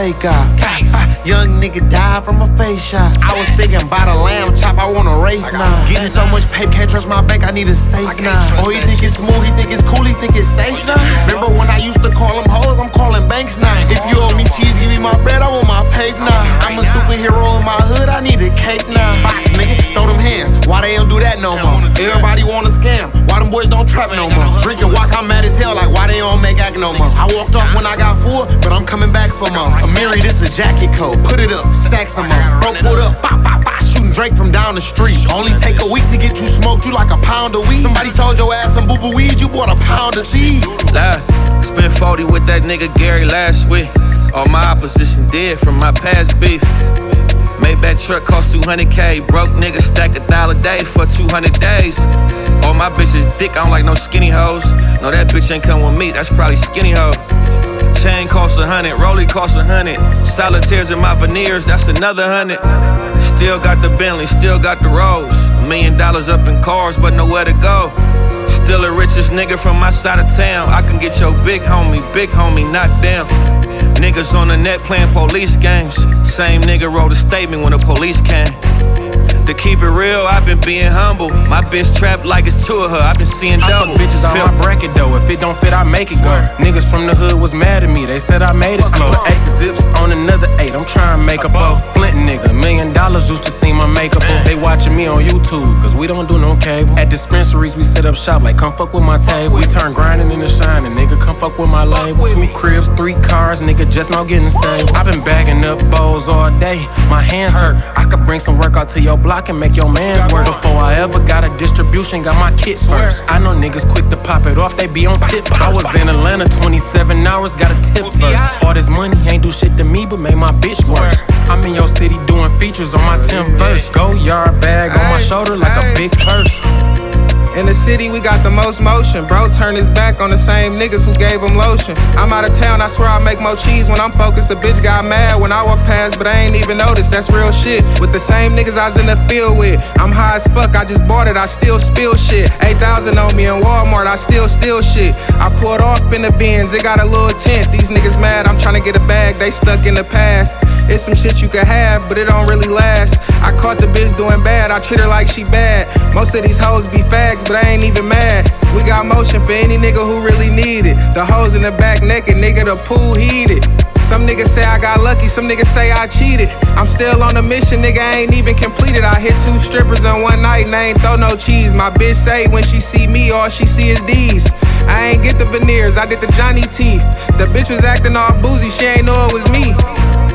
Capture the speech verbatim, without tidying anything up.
take off. Young nigga died from a face shot. I was thinking about a lamb chop, I want a Wraith now. Getting so much paper, can't trust my bank, I need a safe now. Oh, he think it's smooth, he think it's cool, he think it's safe now. Remember when I used to call them hoes, I'm calling banks now. If you owe me cheese, give me my bread, I want my paper now. I'm a superhero in my hood, I need a cake now. Box, nigga, throw them hands, why they don't do that no more? Everybody want a scam, why them boys don't trap no more? Drinking walk, I'm mad as hell, like why they don't make act no more? I walked off when I got full, but I'm coming back for more. Amiri, this a jacket coat, put it up, stack some more. Bro, pulled up, pop, pop, pop, shooting Drake from down the street. Only take a week to get you smoked, you like a pound of weed. Somebody sold your ass some boo-boo weed, you bought a pound of seeds. Last, spent forty with that nigga Gary last week. All my opposition dead from my past beef. Maybach truck cost two hundred K. Broke nigga stack a dollar a day for two hundred days. All my bitches dick, I don't like no skinny hoes. No, that bitch ain't come with me, that's probably skinny hoe. Chain cost a hundred, Rollie cost a hundred. Solitaires in my veneers, that's another hundred. Still got the Bentley, still got the Rolls. A million dollars up in cars, but nowhere to go. Still the richest nigga from my side of town. I can get your big homie, big homie knocked down. Niggas on the net playing police games. Same nigga wrote a statement when the police came. To keep it real, I've been being humble. My bitch trapped like it's two of her, I've been seeing double. Bitches on my bracket though, if it don't fit, I make it go. Niggas from the hood was mad at me, they said I made it slow. Eight zips on another eight, I'm trying to make a bow. Flint nigga, million dollars used to see my makeup. They watching me on YouTube, cause we don't do no cable. At dispensaries, we set up shop like come fuck with my table. We turn grinding into shining, nigga, come fuck with my label. Two cribs, three cars, nigga, just now getting stable. I've been bagging up bowls all day, my hands hurt. I could bring some work out to your block and make your mans work. Before I ever got a distribution, got my kits first. I know niggas quick to pop it off, they be on tip first. I was in Atlanta twenty-seven hours, got a tip first. All this money ain't do shit to me, but made my bitch worse. I'm in your city doing features on my tenth verse. Go yard bag on my shoulder like a big purse. In the city, we got the most motion. Bro turned his back on the same niggas who gave him lotion. I'm out of town, I swear I make more cheese when I'm focused. The bitch got mad when I walk past, but I ain't even noticed. That's real shit. With the same niggas I was in the field with. I'm high as fuck, I just bought it, I still spill shit. eight thousand on me in Walmart, I still steal shit. I pulled off in the Benz, it got a little tint. These niggas mad, I'm tryna get a bag, they stuck in the past. It's some shit you can have, but it don't really last. I caught the bitch doing bad, I treat her like she bad. Most of these hoes be fags, but I ain't even mad. We got motion for any nigga who really need it. The hoes in the back naked, nigga, the pool heated. Some niggas say I got lucky, some niggas say I cheated. I'm still on a mission, nigga, I ain't even completed. I hit two strippers in one night and I ain't throw no cheese. My bitch say when she see me, all she see is D's. I ain't get the veneers, I did the Johnny teeth. The bitch was acting all boozy, she ain't know it was me.